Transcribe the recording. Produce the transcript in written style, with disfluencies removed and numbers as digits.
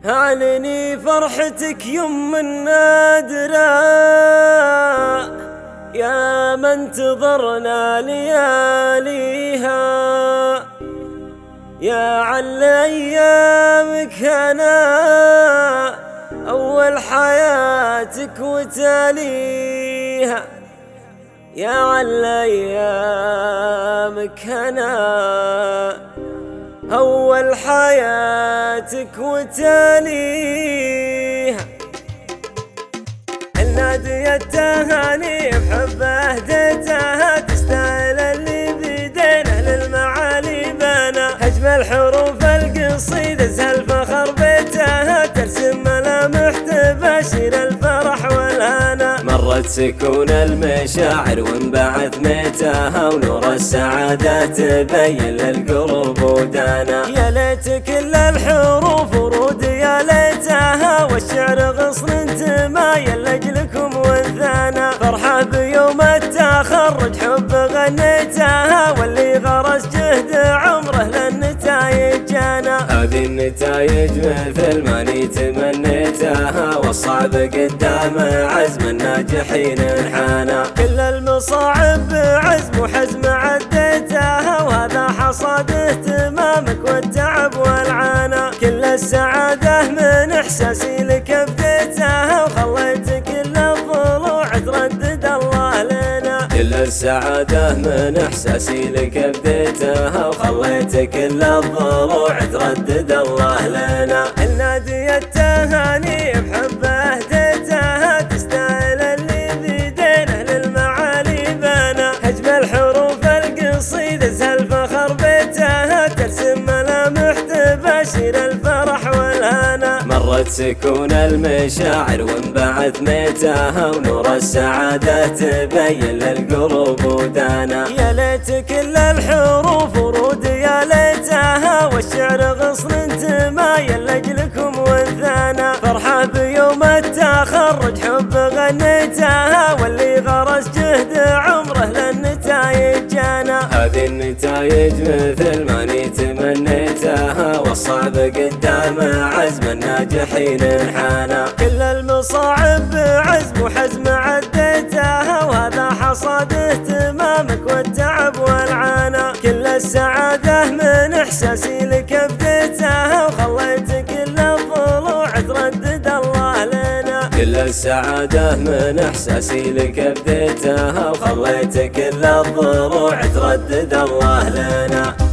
هانني فرحتك يم النادرة يا من انتظرنا لياليها، يا عل أيامك أنا أول حياتك وتاليها، يا عل أيامك أنا أول حياتك وتاليها. النادي التهاني بحب اهديتها، تستاهل اللي بيدينه للمعالي بنا، هجم الحروف القصيدة زهل فخر بيتها، ترسم ملامح تباشر الفرح والهنا، مرت سكون المشاعر وانبعث ميتها، ونور السعادة تبين للقلوب ودانا، يا ليت كل الحروف ورود يا ليتها، والشعر غصن تمايل لأجلكم وانثانا، فرحة بيوم التخرج حب غنيتها، واللي غرس جهد عمره للنتايج جانا، هذه النتايج مثل ما اني تمنيتها، والصعب قدام عزم الناجحين انحانا، كل المصاعب بعزم وحزم عديتها، وهذا حصاد اهتمامك والتعب والعانى، كل السعادة من احساسي لك بديتها، وخليت كل الضلوع تردد الله لنا، كل السعادة من احساسي لك بديتها، وخليت كل الضلوع تردد الله لنا. النادي التهاني بحب اهديتها، تستاهل اللي بيدينه للمعالي بنا، هجم الحروف القصيدة زهل فخر بيتها، ترسم ملامح تباشر الفرح والهنا، مرت سكون المشاعر وانبعث ميتها، ونور السعادة تبين للقلوب ودانا، يا ليت كل الحروف ورود يا ليتها، والشعر غصن تمايل لأجلكم وانثانا، فرحة بيوم التخرج حب غنيتها، واللي غرس جهد عمره للنتايج جانا، هذه النتايج مثل ما اني تمنيتها، والصعب قدام عزم الناجحين انحانا، كل المصاعب بعزم وحزم عديتها، وهذا حصاد اهتمامك والتعب والعانى، كل السعادة من احساسي لك بديتها، وخليت كل الضلوع تردد الله لنا، كل السعادة من احساسي لك بديتها، وخليت كل الضلوع تردد الله لنا.